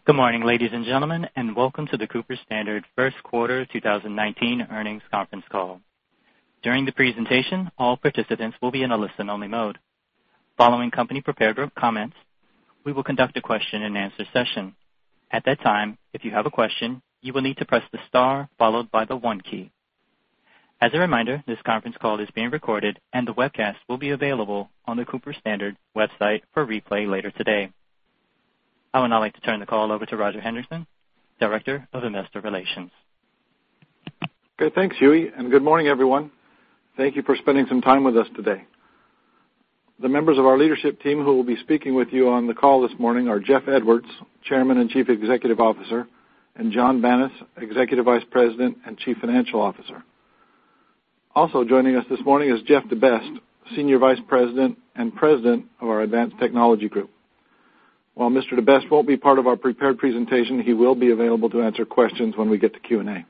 Good morning, ladies and gentlemen, and welcome to the Cooper Standard First Quarter 2019 Earnings Conference Call. During the presentation, all participants will be in a listen-only mode. Following company prepared comments, we will conduct a question-and-answer session. At that time, if you have a question, you will need to press the star followed by the 1 key. As a reminder, this conference call is being recorded, and the webcast will be available on the Cooper Standard website for replay later today. I would now like to turn the call over to Roger Hendriksen, Director of Investor Relations. Okay, thanks, Huey, and good morning, everyone. Thank you for spending some time with us today. The members of our leadership team who will be speaking with you on the call this morning are Jeff Edwards, Chairman and Chief Executive Officer, and John Banas, Executive Vice President and Chief Financial Officer. Also joining us this morning is Jeff DeBest, Senior Vice President and President of our Advanced Technology Group. While Mr. DeBest won't be part of our prepared presentation, he will be available to answer questions when we get to Q&A.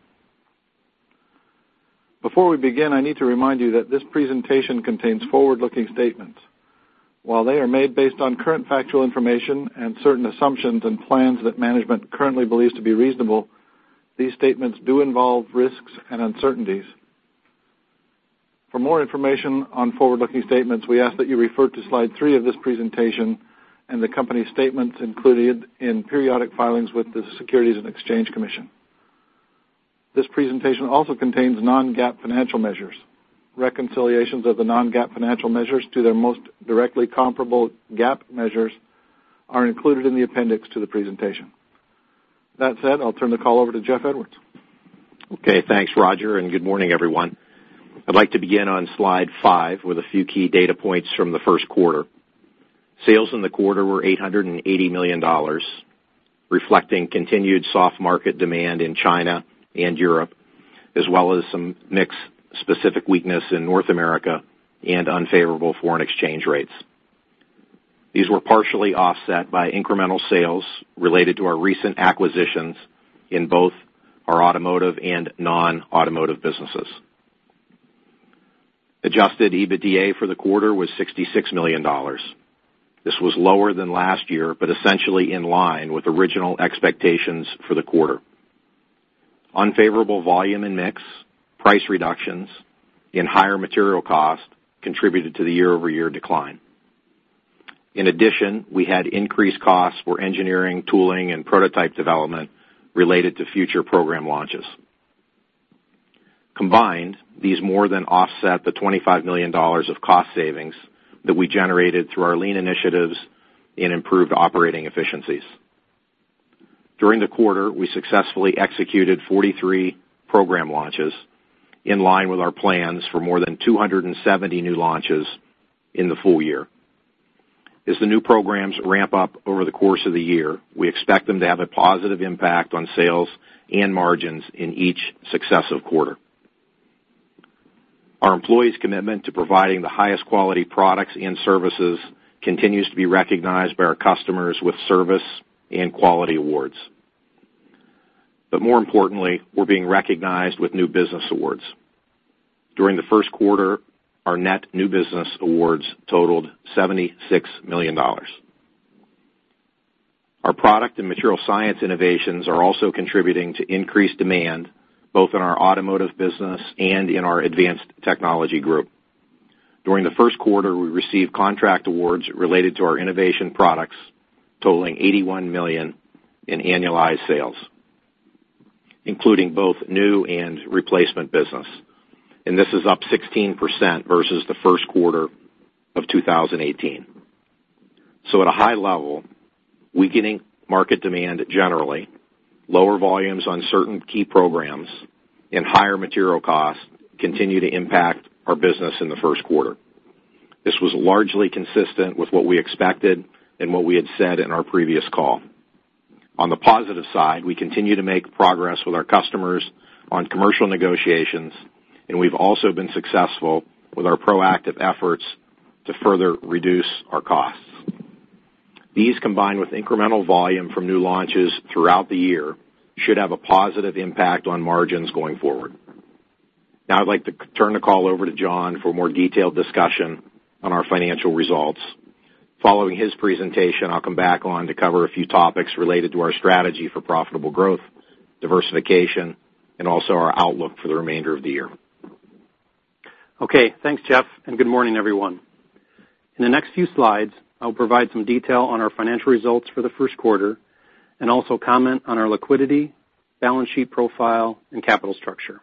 Before we begin, I need to remind you that this presentation contains forward-looking statements. While they are made based on current factual information and certain assumptions and plans that management currently believes to be reasonable, these statements do involve risks and uncertainties. For more information on forward-looking statements, we ask that you refer to slide 3 of this presentation and the company's statements included in periodic filings with the Securities and Exchange Commission. This presentation also contains non-GAAP financial measures. Reconciliations of the non-GAAP financial measures to their most directly comparable GAAP measures are included in the appendix to the presentation. That said, I'll turn the call over to Jeff Edwards. Okay, thanks, Roger, and good morning, everyone. I'd like to begin on slide 5 with a few key data points from the first quarter. Sales in the quarter were $880 million, reflecting continued soft market demand in China and Europe, as well as some mix-specific weakness in North America and unfavorable foreign exchange rates. These were partially offset by incremental sales related to our recent acquisitions in both our automotive and non-automotive businesses. Adjusted EBITDA for the quarter was $66 million. This was lower than last year, but essentially in line with original expectations for the quarter. Unfavorable volume and mix, price reductions, and higher material cost contributed to the year-over-year decline. In addition, we had increased costs for engineering, tooling, and prototype development related to future program launches. Combined, these more than offset the $25 million of cost savings that we generated through our lean initiatives and improved operating efficiencies. During the quarter, we successfully executed 43 program launches in line with our plans for more than 270 new launches in the full year. As the new programs ramp up over the course of the year, we expect them to have a positive impact on sales and margins in each successive quarter. Our employees' commitment to providing the highest quality products and services continues to be recognized by our customers with service and quality awards. But more importantly, we're being recognized with new business awards. During the first quarter, our net new business awards totaled $76 million. Our product and material science innovations are also contributing to increased demand both in our automotive business and in our advanced technology group. During the first quarter, we received contract awards related to our innovation products totaling $81 million in annualized sales, including both new and replacement business. And this is up 16% versus the first quarter of 2018. So at a high level, weakening market demand generally, lower volumes on certain key programs, and higher material costs continue to impact our business in the first quarter. This was largely consistent with what we expected and what we had said in our previous call. On the positive side, we continue to make progress with our customers on commercial negotiations, and we've also been successful with our proactive efforts to further reduce our costs. These, combined with incremental volume from new launches throughout the year, should have a positive impact on margins going forward. Now I'd like to turn the call over to John for a more detailed discussion on our financial results, Following his presentation, I'll come back on to cover a few topics related to our strategy for profitable growth, diversification, and also our outlook for the remainder of the year. Okay, thanks, Jeff, and good morning, everyone. In the next few slides, I'll provide some detail on our financial results for the first quarter and also comment on our liquidity, balance sheet profile, and capital structure.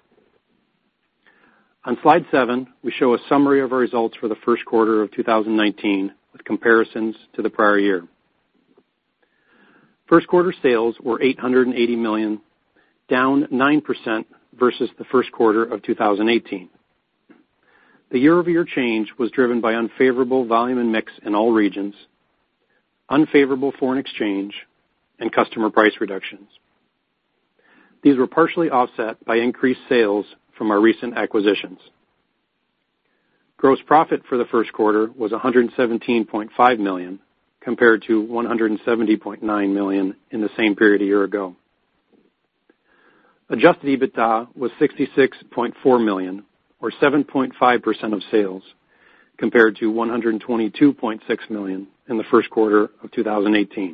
On slide 7, we show a summary of our results for the first quarter of 2019 with comparisons to the prior year. First quarter sales were $880 million, down 9% versus the first quarter of 2018. The year-over-year change was driven by unfavorable volume and mix in all regions, unfavorable foreign exchange, and customer price reductions. These were partially offset by increased sales from our recent acquisitions. Gross profit for the first quarter was $117.5 million, compared to $170.9 million in the same period a year ago. Adjusted EBITDA was $66.4 million, or 7.5% of sales, compared to $122.6 million in the first quarter of 2018.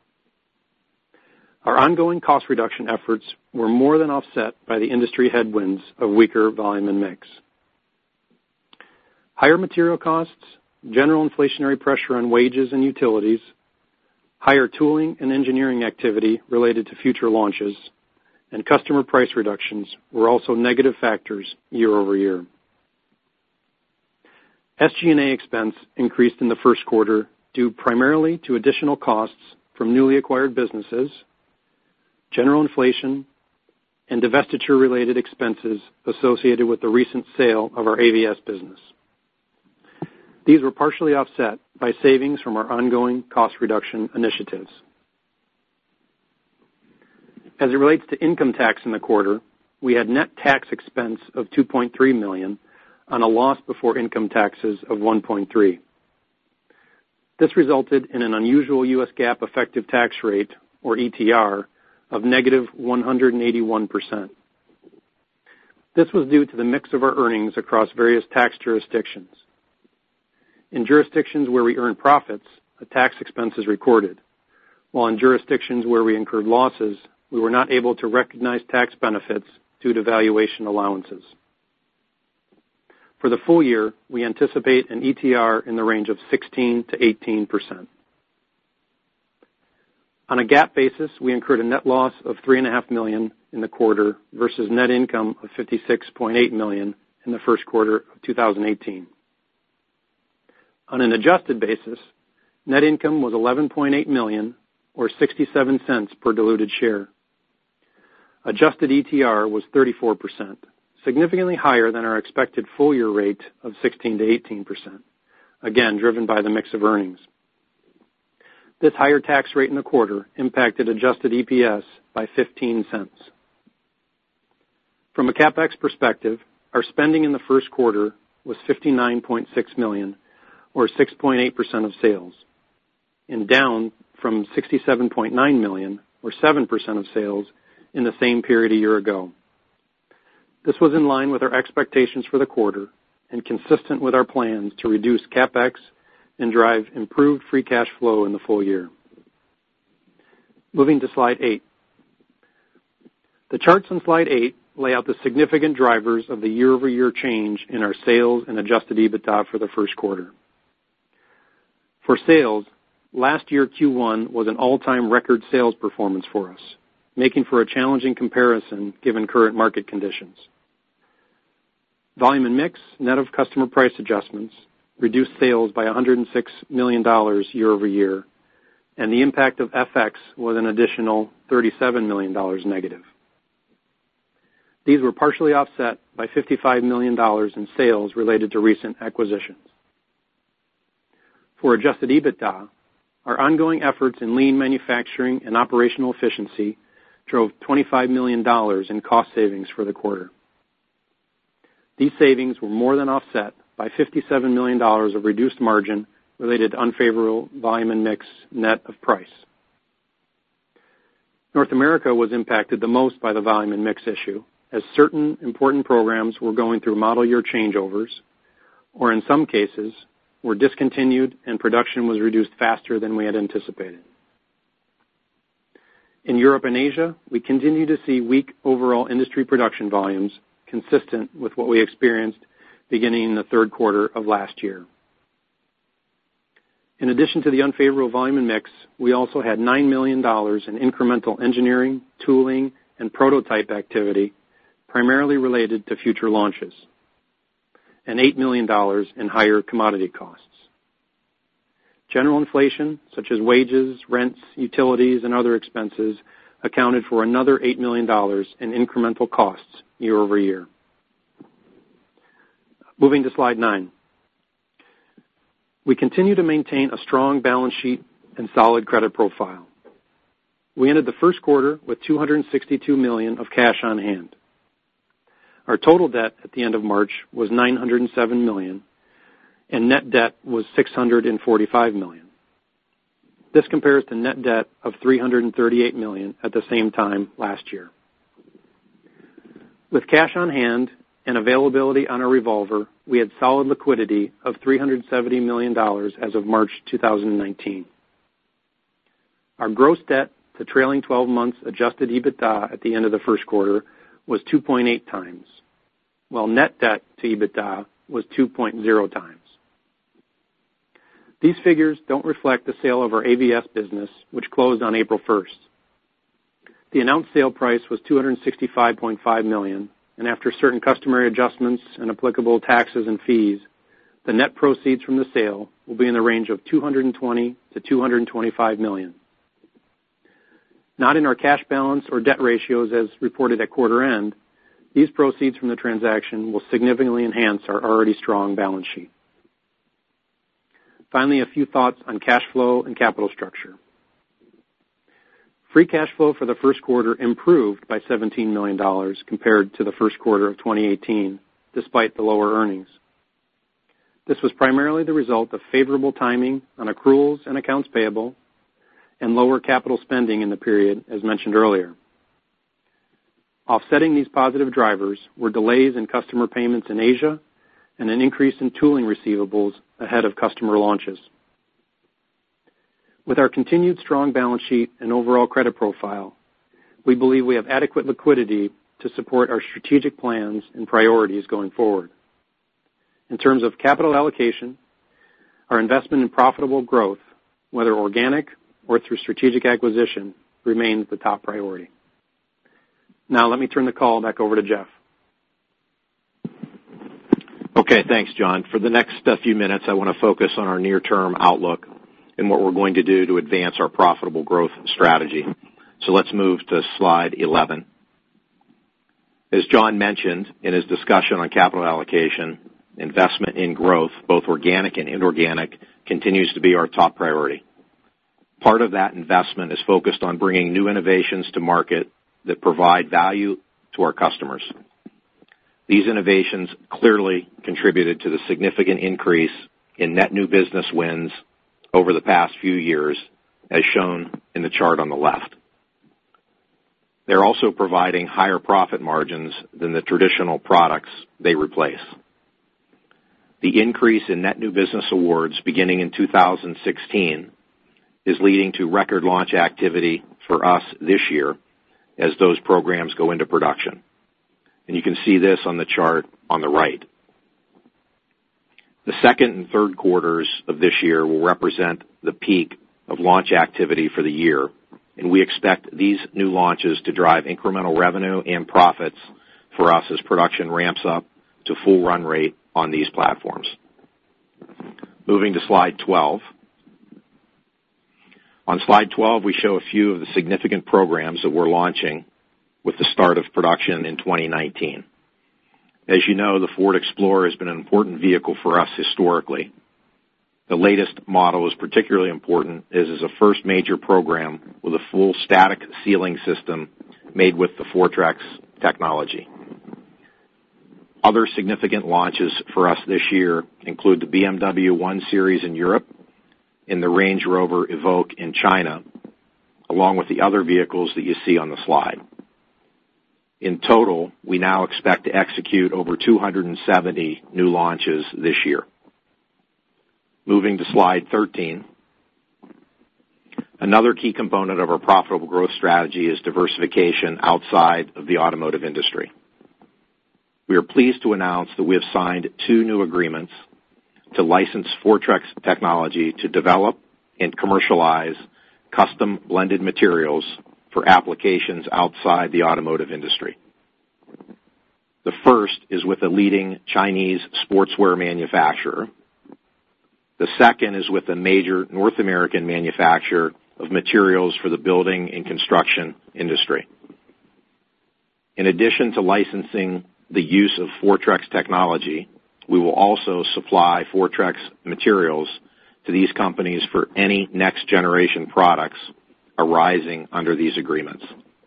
Our ongoing cost reduction efforts were more than offset by the industry headwinds of weaker volume and mix. Higher material costs, general inflationary pressure on wages and utilities, higher tooling and engineering activity related to future launches, and customer price reductions were also negative factors year over year. SG&A expense increased in the first quarter due primarily to additional costs from newly acquired businesses, general inflation, and divestiture-related expenses associated with the recent sale of our AVS business. These were partially offset by savings from our ongoing cost reduction initiatives. As it relates to income tax in the quarter, we had net tax expense of $2.3 million on a loss before income taxes of $1.3 million. This resulted in an unusual U.S. GAAP effective tax rate, or ETR, of negative 181%. This was due to the mix of our earnings across various tax jurisdictions. In jurisdictions where we earn profits, a tax expense is recorded, while in jurisdictions where we incurred losses, we were not able to recognize tax benefits due to valuation allowances. For the full year, we anticipate an ETR in the range of 16 to 18%. On a GAAP basis, we incurred a net loss of $3.5 million in the quarter versus net income of $56.8 million in the first quarter of 2018. On an adjusted basis, net income was $11.8 million, or 67 cents per diluted share. Adjusted ETR was 34%, significantly higher than our expected full-year rate of 16 to 18%, again driven by the mix of earnings. This higher tax rate in the quarter impacted adjusted EPS by 15 cents. From a CapEx perspective, our spending in the first quarter was $59.6 million, or 6.8% of sales, and down from $67.9 million, or 7% of sales, in the same period a year ago. This was in line with our expectations for the quarter and consistent with our plans to reduce CapEx and drive improved free cash flow in the full year. Moving to slide 8. The charts on slide 8 lay out the significant drivers of the year-over-year change in our sales and adjusted EBITDA for the first quarter. For sales, last year Q1 was an all-time record sales performance for us, making for a challenging comparison given current market conditions. Volume and mix, net of customer price adjustments, reduced sales by $106 million year over year, and the impact of FX was an additional $37 million negative. These were partially offset by $55 million in sales related to recent acquisitions. For adjusted EBITDA, our ongoing efforts in lean manufacturing and operational efficiency drove $25 million in cost savings for the quarter. These savings were more than offset by $57 million of reduced margin related to unfavorable volume and mix net of price. North America was impacted the most by the volume and mix issue, as certain important programs were going through model year changeovers, or in some cases, were discontinued and production was reduced faster than we had anticipated. In Europe and Asia, we continue to see weak overall industry production volumes consistent with what we experienced beginning in the third quarter of last year. In addition to the unfavorable volume and mix, we also had $9 million in incremental engineering, tooling, and prototype activity, primarily related to future launches, and $8 million in higher commodity costs. General inflation, such as wages, rents, utilities, and other expenses, accounted for another $8 million in incremental costs year over year. Moving to slide 9. We continue to maintain a strong balance sheet and solid credit profile. We ended the first quarter with $262 million of cash on hand. Our total debt at the end of March was $907 million, and net debt was $645 million. This compares to net debt of $338 million at the same time last year. With cash on hand and availability on our revolver, we had solid liquidity of $370 million as of March 2019. Our gross debt to trailing 12 months adjusted EBITDA at the end of the first quarter was 2.8 times, while net debt to EBITDA was 2.0 times. These figures don't reflect the sale of our AVS business, which closed on April 1st. The announced sale price was $265.5 million, and after certain customary adjustments and applicable taxes and fees, the net proceeds from the sale will be in the range of $220 to $225 million. Not in our cash balance or debt ratios as reported at quarter end, these proceeds from the transaction will significantly enhance our already strong balance sheet. Finally, a few thoughts on cash flow and capital structure. Free cash flow for the first quarter improved by $17 million compared to the first quarter of 2018, despite the lower earnings. This was primarily the result of favorable timing on accruals and accounts payable and lower capital spending in the period, as mentioned earlier. Offsetting these positive drivers were delays in customer payments in Asia and an increase in tooling receivables ahead of customer launches. With our continued strong balance sheet and overall credit profile, we believe we have adequate liquidity to support our strategic plans and priorities going forward. In terms of capital allocation, our investment in profitable growth, whether organic or through strategic acquisition, remains the top priority. Now let me turn the call back over to Jeff. Okay, thanks, John. For the next few minutes, I want to focus on our near-term outlook and what we're going to do to advance our profitable growth strategy. So let's move to slide 11. As John mentioned in his discussion on capital allocation, investment in growth, both organic and inorganic, continues to be our top priority. Part of that investment is focused on bringing new innovations to market that provide value to our customers. These innovations clearly contributed to the significant increase in net new business wins over the past few years, as shown in the chart on the left. They're also providing higher profit margins than the traditional products they replace. The increase in net new business awards beginning in 2016 is leading to record launch activity for us this year as those programs go into production. And you can see this on the chart on the right. The second and third quarters of this year will represent the peak of launch activity for the year, and we expect these new launches to drive incremental revenue and profits for us as production ramps up to full run rate on these platforms. Moving to slide 12. On slide 12, we show a few of the significant programs that we're launching with the start of production in 2019. As you know, the Ford Explorer has been an important vehicle for us historically. The latest model is particularly important as is a first major program with a full static ceiling system made with the Fortrex technology. Other significant launches for us this year include the BMW 1 Series in Europe and the Range Rover Evoque in China, along with the other vehicles that you see on the slide. In total, we now expect to execute over 270 new launches this year. Moving to slide 13. Another key component of our profitable growth strategy is diversification outside of the automotive industry. We are pleased to announce that we have signed 2 new agreements to license Fortrex technology to develop and commercialize custom blended materials for applications outside the automotive industry. The first is with a leading Chinese sportswear manufacturer. The second is with a major North American manufacturer of materials for the building and construction industry. In addition to licensing the use of Fortrex technology, we will also supply Fortrex materials to these companies for any next-generation products arising under these agreements.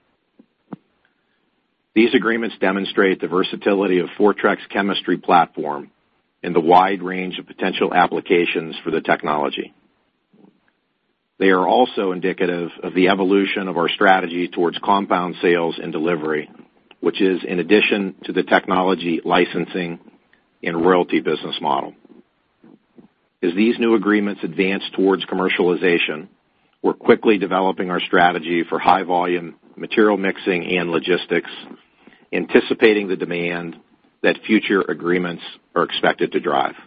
These agreements demonstrate the versatility of Fortrex chemistry platform and the wide range of potential applications for the technology. They are also indicative of the evolution of our strategy towards compound sales and delivery, which is in addition to the technology licensing and royalty business model. As these new agreements advance towards commercialization, we're quickly developing our strategy for high-volume material mixing and logistics, anticipating the demand that future agreements are expected to drive.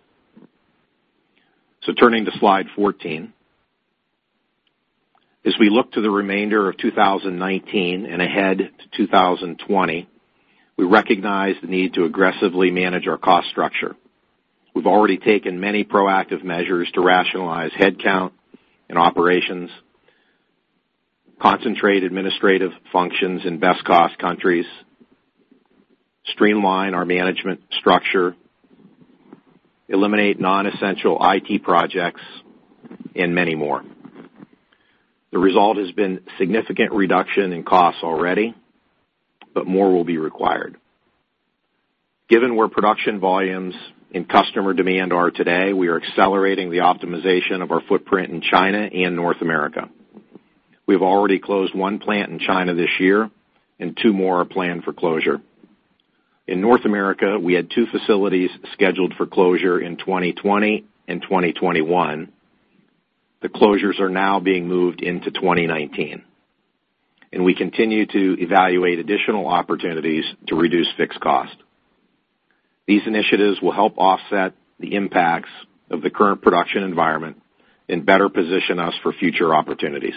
So turning to slide 14. As we look to the remainder of 2019 and ahead to 2020, we recognize the need to aggressively manage our cost structure. We've already taken many proactive measures to rationalize headcount and operations, concentrate administrative functions in best cost countries, streamline our management structure, eliminate non-essential IT projects, and many more. The result has been significant reduction in costs already, but more will be required. Given where production volumes and customer demand are today, we are accelerating the optimization of our footprint in China and North America. We've already closed 1 plant in China this year, and 2 more are planned for closure. In North America, we had 2 facilities scheduled for closure in 2020 and 2021. The closures are now being moved into 2019. And we continue to evaluate additional opportunities to reduce fixed cost. These initiatives will help offset the impacts of the current production environment and better position us for future opportunities.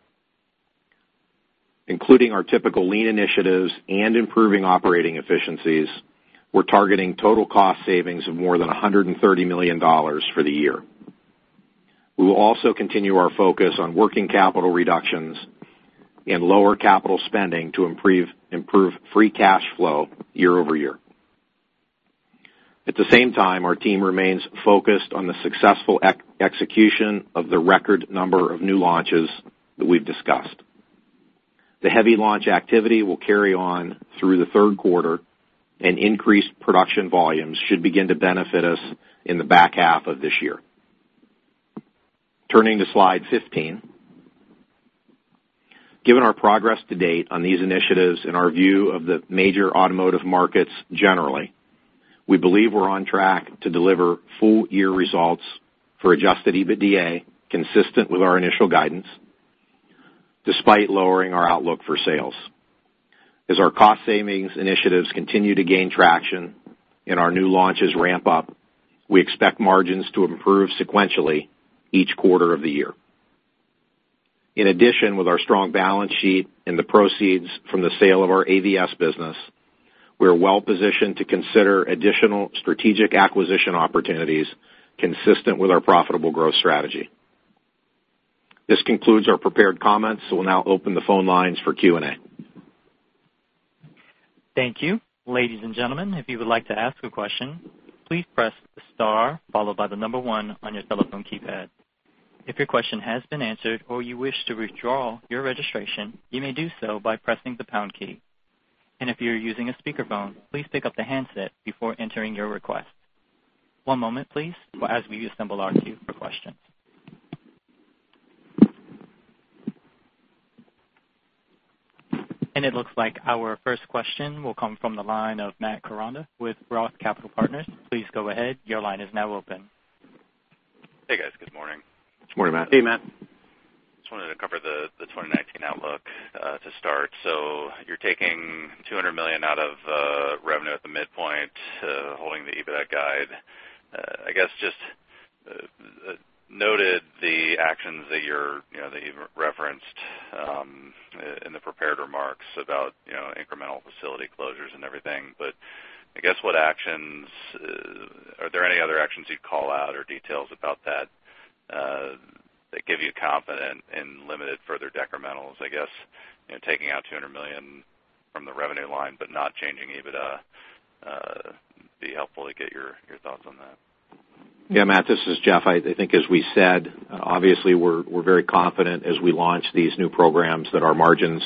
Including our typical lean initiatives and improving operating efficiencies, we're targeting total cost savings of more than $130 million for the year. We will also continue our focus on working capital reductions and lower capital spending to improve free cash flow year over year. At the same time, our team remains focused on the successful execution of the record number of new launches that we've discussed. The heavy launch activity will carry on through the third quarter, and increased production volumes should begin to benefit us in the back half of this year. Turning to slide 15. Given our progress to date on these initiatives and our view of the major automotive markets generally, we believe we're on track to deliver full-year results for adjusted EBITDA consistent with our initial guidance, despite lowering our outlook for sales. As our cost savings initiatives continue to gain traction and our new launches ramp up, we expect margins to improve sequentially each quarter of the year. In addition, with our strong balance sheet and the proceeds from the sale of our AVS business, we are well positioned to consider additional strategic acquisition opportunities consistent with our profitable growth strategy. This concludes our prepared comments, so we'll now open the phone lines for Q&A. Thank you. Ladies and gentlemen, if you would like to ask a question, please press the star followed by the number 1 on your telephone keypad. If your question has been answered or you wish to withdraw your registration, you may do so by pressing the pound key. And if you're using a speakerphone, please pick up the handset before entering your request. One moment, please, as we assemble our queue for questions. And it looks like our first question will come from the line of Matt Koranda with Roth Capital Partners. Please go ahead. Your line is now open. Hey, guys. Good morning. Good morning, Matt. Hey, Matt. Just wanted to cover the 2019 outlook to start. So you're taking $200 million out of revenue at the midpoint, holding the EBITDA guide. I guess just noted the actions that that you've referenced in the prepared remarks about incremental facility closures and everything. But I guess what actions are there? Any other actions you'd call out or details about that that give you confidence in limited further decrementals? I guess taking out $200 million from the revenue line, but not changing EBITDA. Be helpful to get your thoughts on that. Yeah, Matt, this is Jeff. I think as we said, obviously we're very confident as we launch these new programs that our margins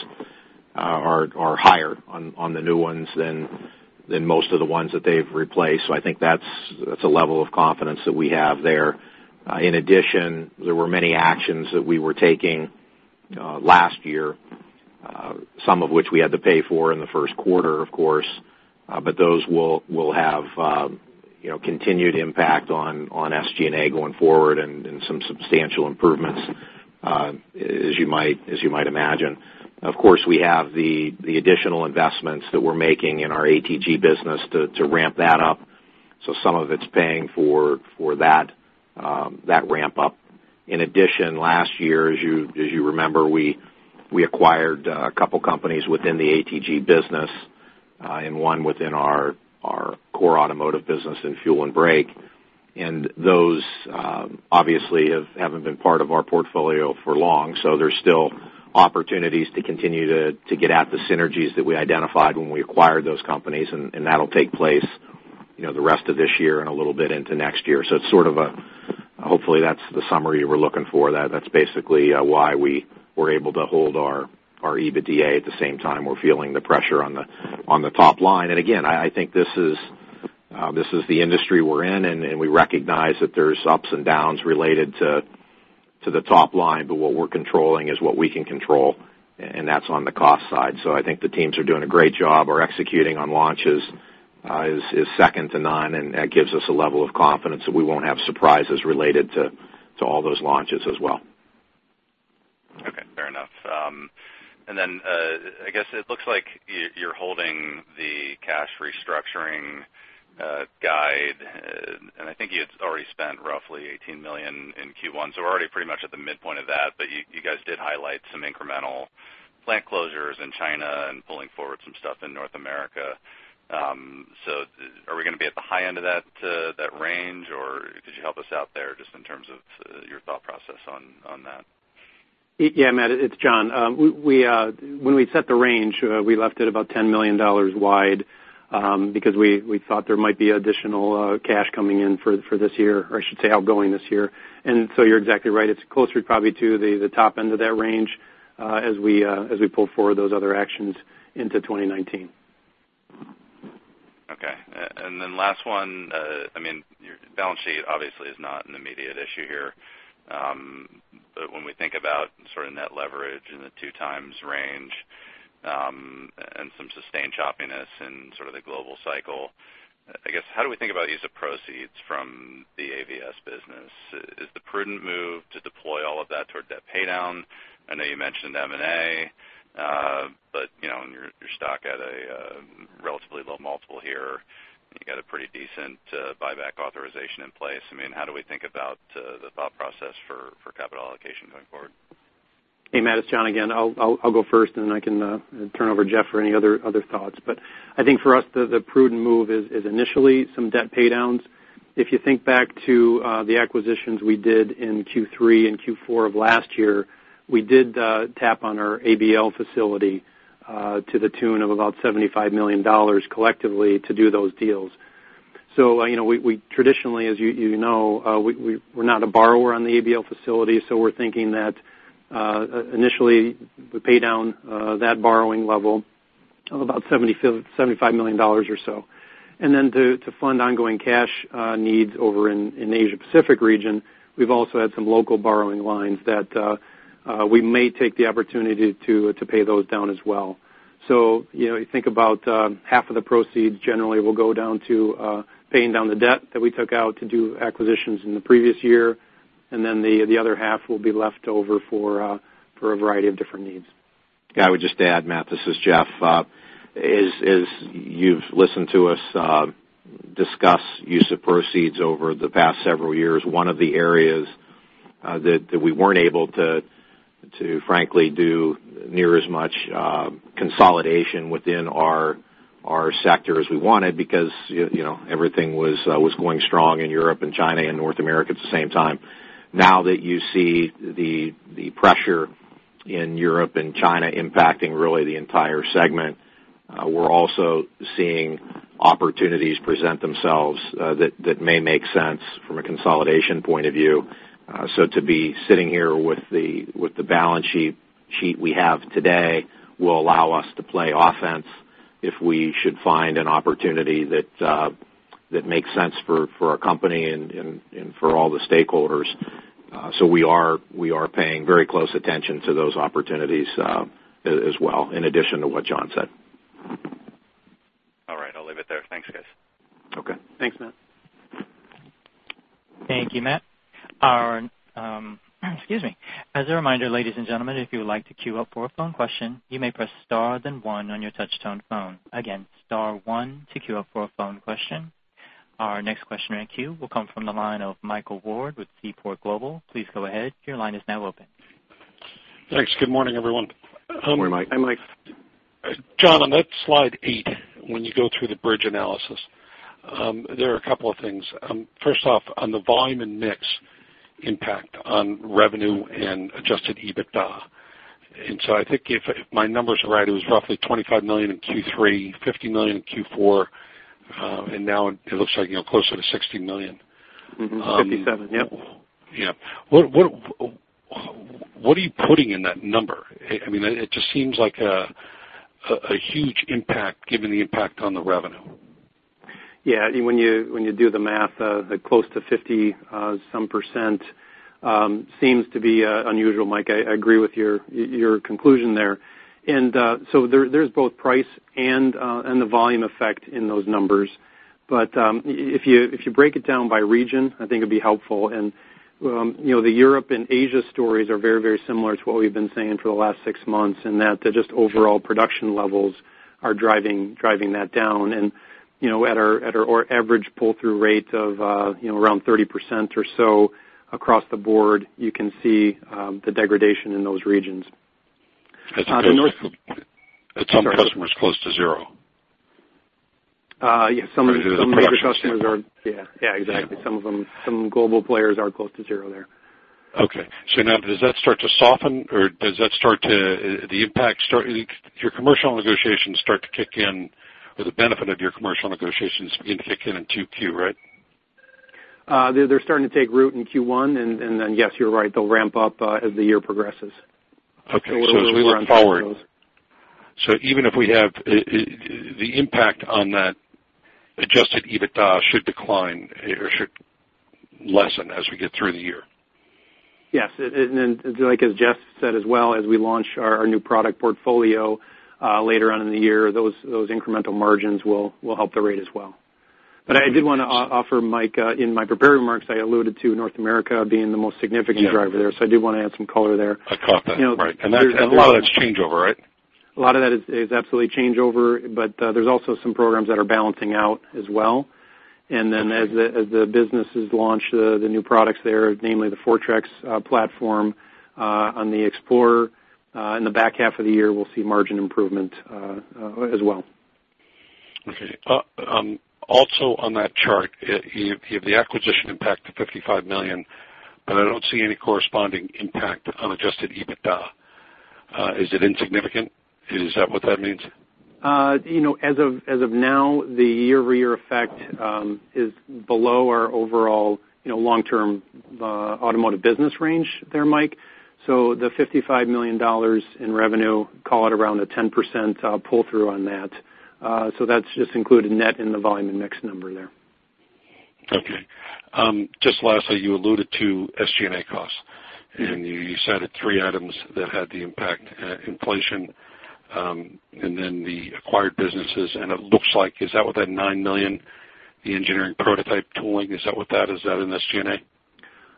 are higher on the new ones than most of the ones that they've replaced. So I think that's a level of confidence that we have there. In addition, there were many actions that we were taking last year, some of which we had to pay for in the first quarter, of course, but those will have continued impact on SG&A going forward and some substantial improvements, as you might imagine. Of course, we have the additional investments that we're making in our ATG business to ramp that up. So some of it's paying for that ramp up. In addition, last year, as you remember, we acquired a couple companies within the ATG business, and one within our core automotive business in fuel and brake. And those obviously haven't been part of our portfolio for long, so there's still opportunities to continue to get at the synergies that we identified when we acquired those companies, and that'll take place the rest of this year and a little bit into next year. So it's sort of hopefully that's the summary you were looking for. That's basically why we were able to hold our EBITDA at the same time we're feeling the pressure on the top line. And again, I think this is the industry we're in, and we recognize that there's ups and downs related to the top line, but what we're controlling is what we can control, and that's on the cost side. So I think the teams are doing a great job. Our executing on launches is second to none, and that gives us a level of confidence that we won't have surprises related to all those launches as well. Okay, fair enough. And then I guess it looks like you're holding the cash restructuring guide, and I think you had already spent roughly $18 million in Q1, so we're already pretty much at the midpoint of that, but you guys did highlight some incremental plant closures in China and pulling forward some stuff in North America. So are we going to be at the high end of that range, or could you help us out there just in terms of your thought process on that? Yeah, Matt, it's John. When we set the range, we left it about $10 million wide because we thought there might be additional cash coming in for this year, or I should say outgoing this year. And so you're exactly right. It's closer probably to the top end of that range as we pull forward those other actions into 2019. Okay. And then last one, your balance sheet obviously is not an immediate issue here. But when we think about sort of net leverage in the 2x range and some sustained choppiness in sort of the global cycle, I guess how do we think about use of proceeds from the AVS business? Is the prudent move to deploy all of that toward debt paydown? I know you mentioned M&A, but your stock at a relatively low multiple here. You got a pretty decent buyback authorization in place. How do we think about the thought process for capital allocation going forward? Hey, Matt, it's John again. I'll go first, and then I can turn over to Jeff for any other thoughts. But I think for us, the prudent move is initially some debt paydowns. If you think back to the acquisitions we did in Q3 and Q4 of last year, we did tap on our ABL facility to the tune of about $75 million collectively to do those deals. So, we traditionally, as you know, we're not a borrower on the ABL facility, so we're thinking that initially we pay down that borrowing level of about $75 million or so. And then to fund ongoing cash needs over in the Asia-Pacific region, we've also had some local borrowing lines that we may take the opportunity to pay those down as well. So, you think about half of the proceeds generally will go down to paying down the debt that we took out to do acquisitions in the previous year. and then the other half will be left over for a variety of different needs. Yeah, I would just add, Matt, this is Jeff. As you've listened to us discuss use of proceeds over the past several years, one of the areas that we weren't able to frankly do near as much consolidation within our sector as we wanted, because everything was going strong in Europe and China and North America at the same time. Now that you see the pressure in Europe and China impacting really the entire segment, we're also seeing opportunities present themselves that may make sense from a consolidation point of view. So to be sitting here with the balance sheet we have today will allow us to play offense if we should find an opportunity that makes sense for our company and for all the stakeholders. So we are paying very close attention to those opportunities as well, in addition to what John said. All right, I'll leave it there. Thanks, guys. Okay. Thanks, Matt. Thank you, Matt. Excuse me. As a reminder, ladies and gentlemen, if you would like to queue up for a phone question, you may press star then 1 on your touch-tone phone. Again, star 1 to queue up for a phone question. Our next question in queue will come from the line of Michael Ward with Seaport Global. Please go ahead. Your line is now open. Thanks. Good morning, everyone. Good morning, Mike. Hi, Mike. John, on that slide 8, when you go through the bridge analysis, there are a couple of things. First off, on the volume and mix impact on revenue and adjusted EBITDA. And so I think if my numbers are right, it was roughly $25 million in Q3, $50 million in Q4, and now it looks like closer to $60 million. 57, yep. Yeah. What are you putting in that number? I mean, it just seems like a huge impact given the impact on the revenue. Yeah, when you do the math, the close to 50 some percent seems to be unusual, Mike. I agree with your conclusion there. And so there's both price and the volume effect in those numbers. But if you break it down by region, I think it'd be helpful. And the Europe and Asia stories are very, very similar to what we've been saying for the last 6 months, and that just overall production levels are driving that down. And at our average pull-through rate of around 30% or so across the board, you can see the degradation in those regions. At some customers close to zero. Yeah, some major customers are. Yeah, exactly. Some global players are close to zero there. Okay. So now, does that start to soften, or does that start to the impact start? Your commercial negotiations start to kick in, or the benefit of your commercial negotiations begin to kick in 2Q, right? They're starting to take root in Q1, and then yes, you're right. They'll ramp up as the year progresses. Okay. So as we look forward, so even if we have the impact on that adjusted EBITDA should decline or should lessen as we get through the year. Yes, and like as Jeff said as well, as we launch our new product portfolio later on in the year, those incremental margins will help the rate as well. But I did want to offer, Mike, in my prepared remarks, I alluded to North America being the most significant driver there, so I did want to add some color there. I caught that, right. And a lot of that's changeover, right? A lot of that is absolutely changeover, but there's also some programs that are balancing out as well. And then as the businesses launch the new products there, namely the Fortrex platform on the Explorer, in the back half of the year, we'll see margin improvement as well. Okay. Also on that chart, you have the acquisition impact of $55 million, but I don't see any corresponding impact on adjusted EBITDA. Is it insignificant? Is that what that means? As of now, the year-over-year effect is below our overall long-term automotive business range there, Mike. So the $55 million in revenue, call it around a 10% pull-through on that. So that's just included net in the volume and mix number there. Okay. Just lastly, you alluded to SG&A costs, and you cited 3 items that had the impact: inflation, and then the acquired businesses. And it looks like, is that what that $9 million, the engineering prototype tooling, is that what that is? Is that in SG&A?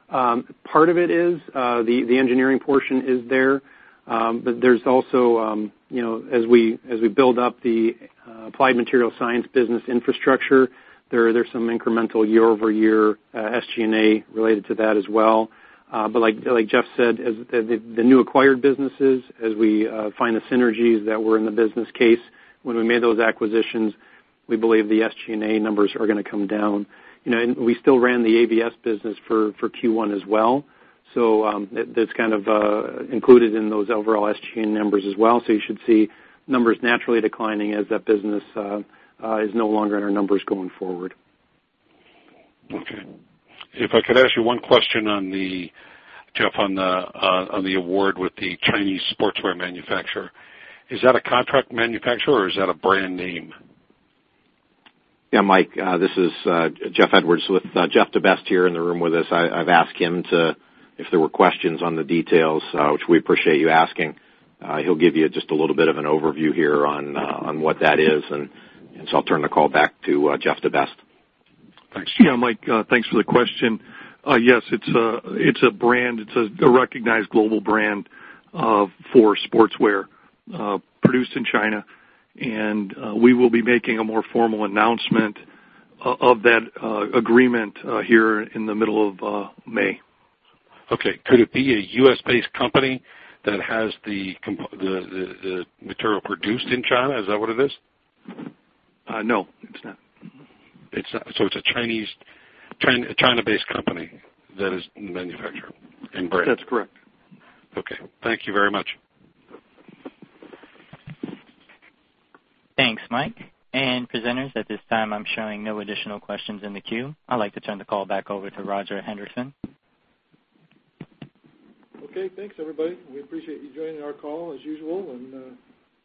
Part of it is the engineering portion is there, but there's also as we build up the applied material science business infrastructure, there's some incremental year-over-year SG&A related to that as well. But like Jeff said, as the new acquired businesses, as we find the synergies that were in the business case when we made those acquisitions, we believe the SG&A numbers are going to come down. And we still ran the ABS business for Q1 as well, so that's kind of included in those overall SG&A numbers as well. So you should see numbers naturally declining as that business is no longer in our numbers going forward. Okay. If I could ask you one question on Jeff, on the award with the Chinese sportswear manufacturer. Is that a contract manufacturer or is that a brand name? Yeah, Mike, this is Jeff Edwards with Jeff DeBest here in the room with us. I've asked him if there were questions on the details, which we appreciate you asking. He'll give you just a little bit of an overview here on what that is, and so I'll turn the call back to Jeff DeBest. Thanks. Yeah, Mike, thanks for the question. Yes, it's a brand. It's a recognized global brand for sportswear produced in China, and we will be making a more formal announcement of that agreement here in the middle of May. Okay. Could it be a U.S.-based company that has the material produced in China? Is that what it is? No, it's not. It's not. So it's a China-based company that is the manufacturer and brand. That's correct. Okay. Thank you very much. Thanks, Mike. And presenters, at this time, I'm showing no additional questions in the queue. I'd like to turn the call back over to Roger Henderson. Okay, thanks, everybody. We appreciate you joining our call as usual, and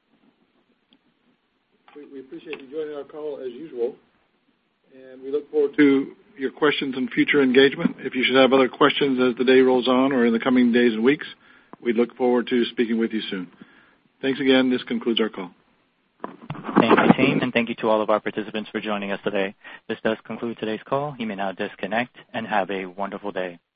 we look forward to your questions and future engagement. If you should have other questions as the day rolls on or in the coming days and weeks, we look forward to speaking with you soon. Thanks again. This concludes our call. Thank you, team, and thank you to all of our participants for joining us today. This does conclude today's call. You may now disconnect and have a wonderful day.